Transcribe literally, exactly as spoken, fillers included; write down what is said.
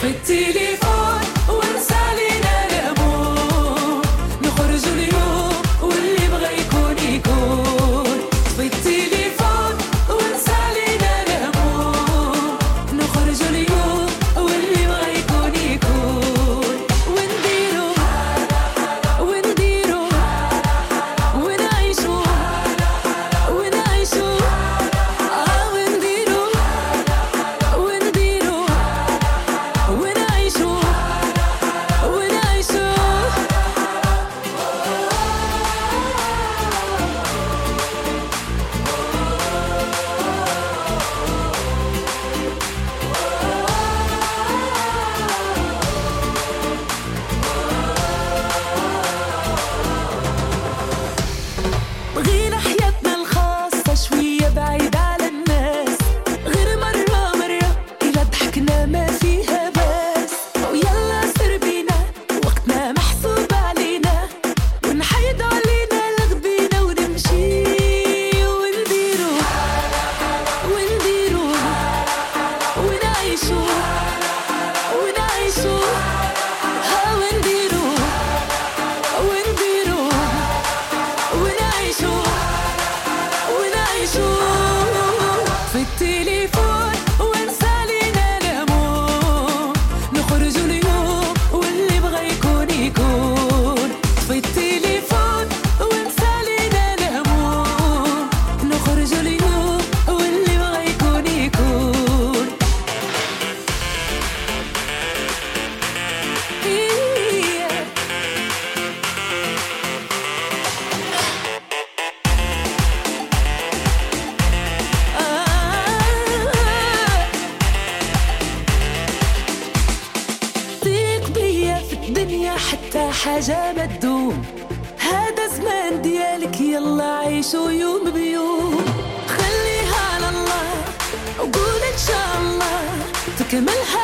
في التليفون ونسى لينا الهموم، نخرج اليوم واللي بغى يكون يكون. في التليفون ونسى لينا الهموم، نخرج اليوم واللي بغى يكون يكون. ونديرو ونديرو ونعيشو ونعيشو آه ونديرو ونديرو ونعيشو ونعيشو. بغينا حياتنا الخاصة شوية بعيد على الناس، غير مرة مرة إلا ضحكنا ما فيها بس. ويلا سر بينا وقتنا محسوب علينا، ونحيدو علينا الغبينا ونمشي ونديرو ونديرو ونعيشو ونعيشو ها ونديرو ونديرو ونعيشو ونعيشو. في التليفون ونسى لينا الهموم، نخرج اليوم واللي بغى يكون يكون. في التليفون ونسى لينا الهموم، نخرج اليوم واللي بغى يكون يكون. إيه. ثق بيا في الدنيا حتى حاجة ما تدوم، هذا زمان ديالك يلا عيشو يوم بيوم. خليها على الله وقول إن شاء الله تكملها